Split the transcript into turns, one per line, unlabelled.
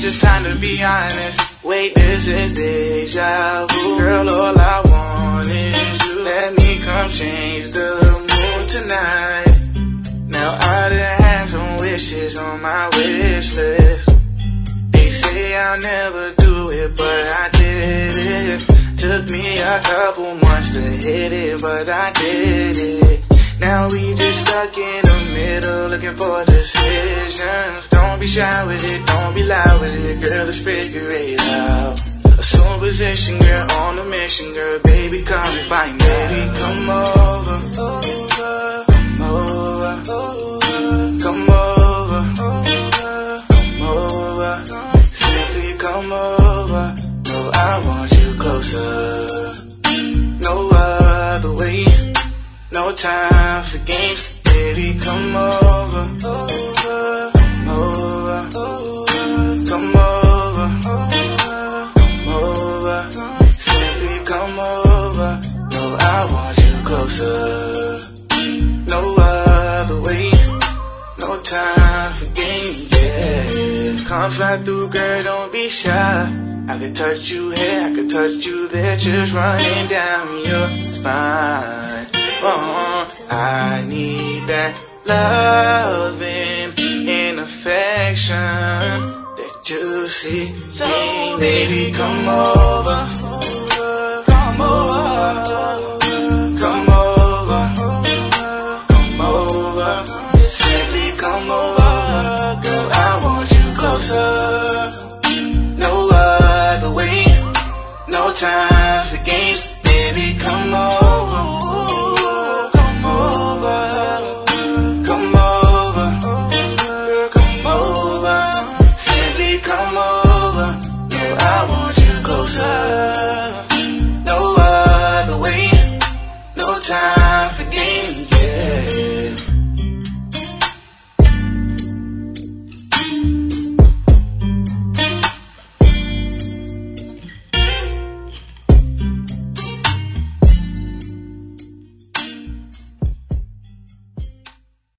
it's time to be honest. Wait, this is deja vu. Girl, all I want is you. Let me come change the mood tonight. Now I done had some wishes on my wish list. They say I'll never do it, but I did it. Took me a couple months to hit it, but I did it. Now we just stuck in the middle, looking for decisions. Don't be shy with it, don't be loud with it, girl, let's figure it out. Assume position, girl, on a mission, girl, baby, come and find me. Baby, come over, come over, come over, come over, simply come over. No, I want you closer, no other way. No time for games, baby, come over, come over, come over, come over, simply come over. No, I want you closer, no other way, no time for games, yeah. Come fly through, girl, don't be shy. I could touch you here, I could touch you there, just running down your spine. Oh, I need that loving and affection that you see. Baby, come over.